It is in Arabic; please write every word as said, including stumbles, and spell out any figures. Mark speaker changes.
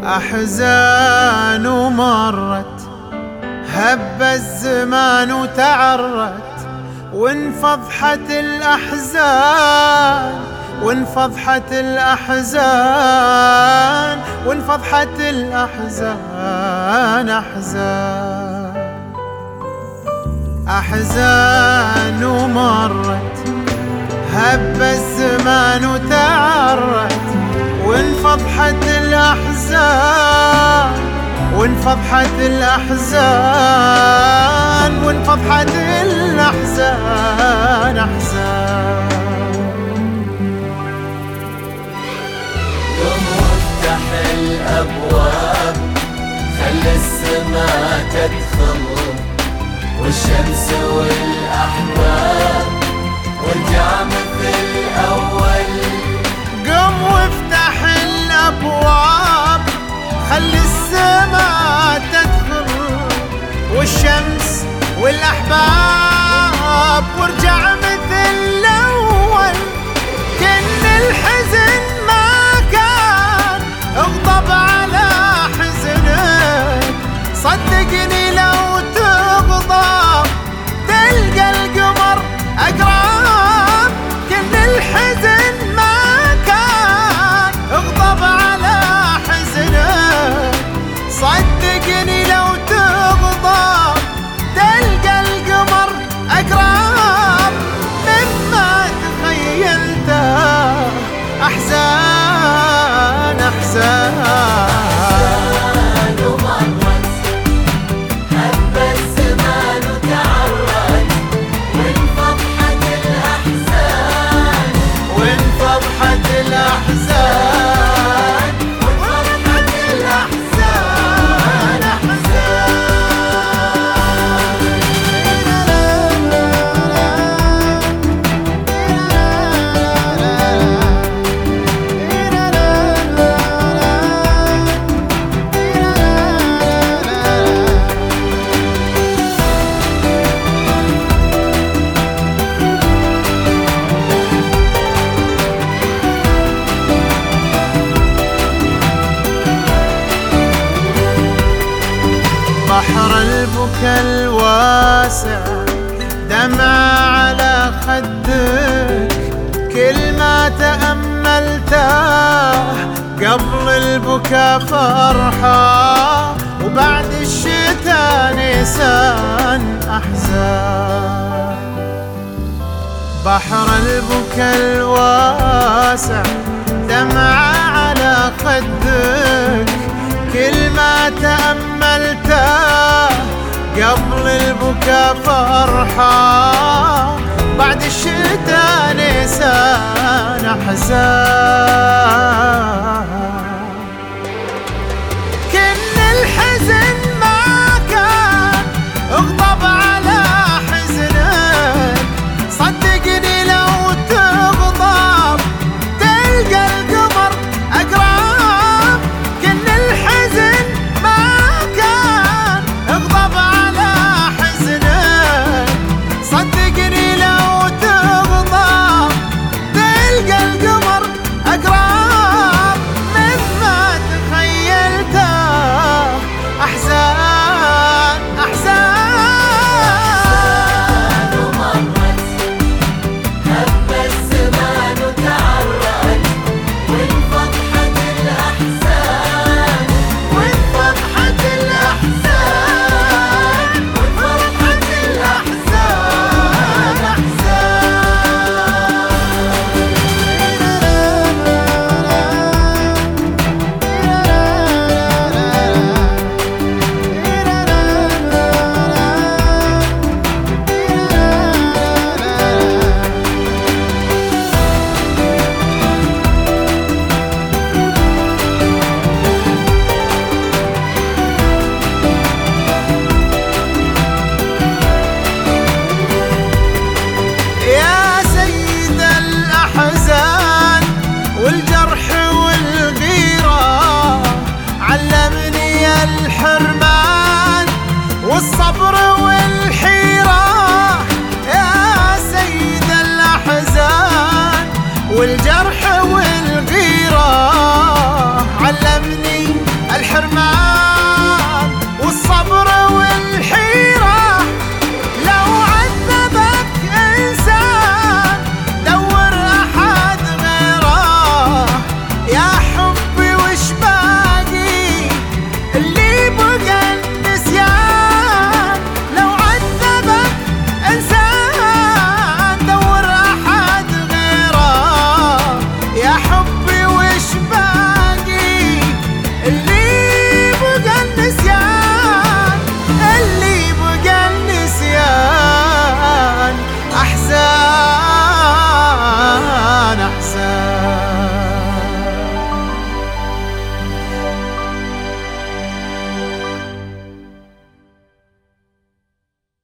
Speaker 1: أحزان ومرت، هب الزمان وتعرت، وانفضحت الأحزان وانفضحت الأحزان وانفضحت الأحزان أحزان أحزان ومرت، هب الزمان وتعرت، وانفضحت الأحزان وانفضحت الأحزان وانفضحت الأحزان أحزان.
Speaker 2: قم وافتح الأبواب، خلي السماء تدخل والشمس والأحباب، وارجع مثل الأول.
Speaker 1: قم وافتح الأبواب، خلي السماء تدخل والشمس والأحباب، وارجع مثل الأول. كن الحزن ما كان، اغضب على حزنك، صدقني لو تغضب تلقى القمر أقرب. كن الحزن ما كان، اغضب على حزنك، صدقني لو تغضب تلقى القمر أقرب مما تخيلته. أحزان أحزان
Speaker 2: ومرت، هب الزمان وتعرت، وانفضحت الأحزان
Speaker 1: وانفضحت الأحزان وانفضحت الأحزان أحزان. بحر البكا الواسع، دمع على خدك، كل ما تأملته قبل البكا فرحة، وبعد الشتاء نيسان أحزان. بحر البكا الواسع، دمع على خدك، كل ما تأملته قبل البكا فرحة، بعد الشتاء نيسان أحزان.